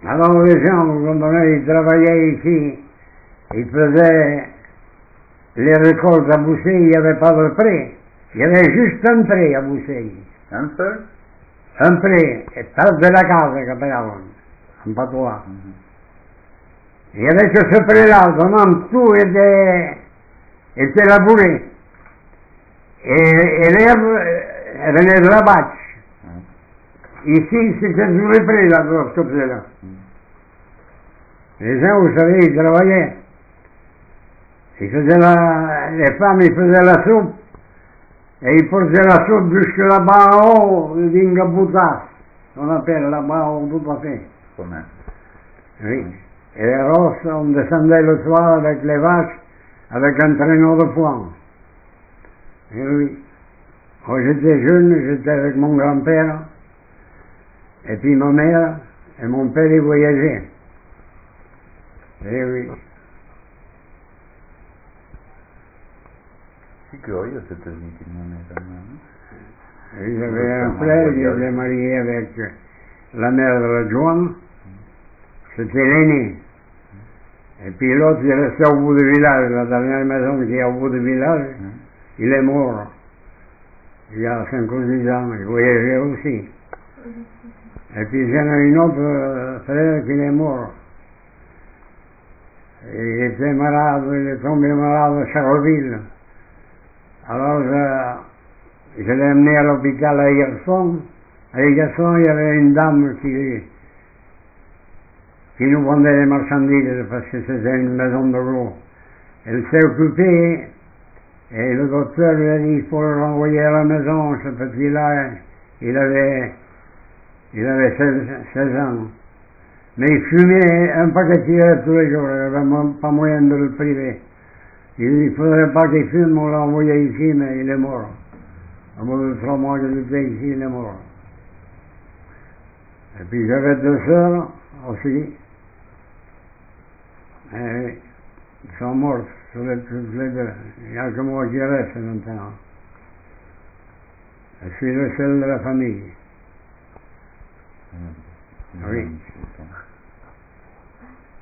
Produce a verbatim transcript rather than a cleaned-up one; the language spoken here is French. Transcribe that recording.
Alors les gens, vous comprenez, ils travaillaient ici, ils faisaient les récoltes à Boussay, il n'y avait pas de pré. Il y avait juste un pré à Boussay. Un seul? Un pré, e tas de la casa che parlavano, un patois. Mm-hmm. Il y avait que ce pré-là, vraiment tout était, était labouré. Et, et l'herbe venait de la bâche. Ici, c'était sous les prés, là, dans ce pré-là. Les gens, vous savez, ils travaillaient. Ils faisaient la, les femmes, ils faisaient la soupe. Et ils portaient la soupe jusque là-bas en haut, le Dingaboutas. On appelle là-bas en haut tout à fait. Comment? Oui. Et les rosses, on descendait le soir avec les vaches, avec un traîneau de foin. Et oui. Quand j'étais jeune, j'étais avec mon grand-père, et puis ma mère, et mon père, il voyageait. Eh oui. C'est curieux cette vie qu'il m'en est quand même. Il avait un frère qui était marié avec la mère de la Joanne, c'était l'aîné. Et puis l'autre, il restait au bout du village, la dernière maison qui est au bout du village, mmh. Il est mort. Il y a cinq ou dix ans, il voyageait aussi. Et puis j'en ai une autre frère qui est mort. Il était malade, il est tombé malade à Charleville. Alors je, je l'ai emmené à l'hôpital à Hirson. À Hirson, il y avait une dame qui, qui nous vendait des marchandises parce que c'était une maison de l'eau. Elle s'est occupée et le docteur lui a dit il faut le renvoyer à la maison, ce petit-là. Il avait, il avait seize ans. Mais il fumait un paquet de cigarettes tous les jours, il n'y avait pas moyen de le priver. Il ne faudrait pas qu'il fume, on l'a envoyé ici, mais il est mort. Au bout de trois mois qu'il était ici, il est mort. Et puis j'avais deux sœurs aussi. Et ils sont mortes, toutes les deux. Il n'y a que moi qui reste maintenant. Je suis le seul de la famille. Mmh. Oui.